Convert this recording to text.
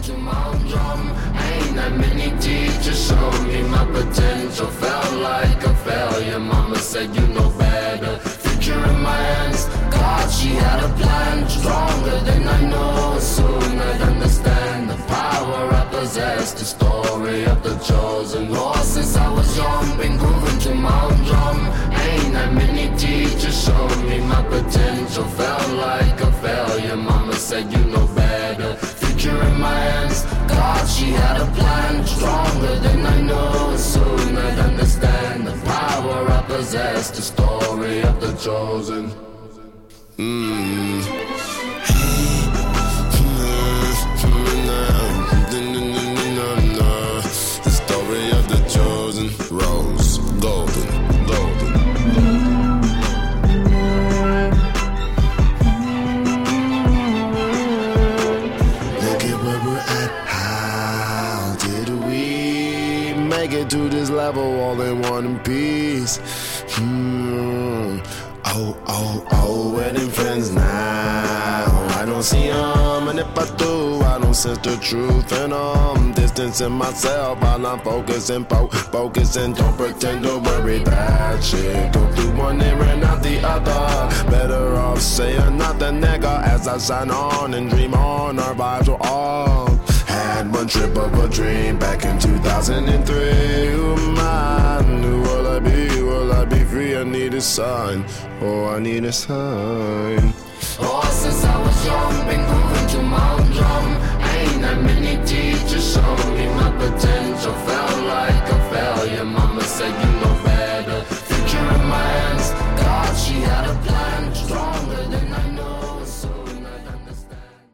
to Mount Drum. Ain't that many teachers showed me my potential. Felt like a failure, mama said you know better. Future in my hands, God, she had a plan. Stronger than I know, soon I'd understand the power I possess. The story of the chosen Lord. Since I was young, been grooving to Mount Drum. Ain't that many teachers showed me my potential. Felt like a failure, mama said you know better. Future in my hands, God, she had a plan. Stronger than I know, soon I'd understand the power I possess. The story of the chosen. The story of the chosen. Rose, golden, golden. Look at where we're at. How did we make it to this level all in one piece? Oh, wedding friends now. I don't see them, and if I do, I don't sense the truth in them. Distancing myself while I'm focusing. Don't pretend to worry that shit. Go through one and run out the other. Better off saying nothing, nigga, as I sign on and dream on. Our vibes were all. Had one trip of a dream back in 2003. Who am I? Who will I be? Will I be free? I need a sign. Oh, I need a sign. Oh, since I was young, been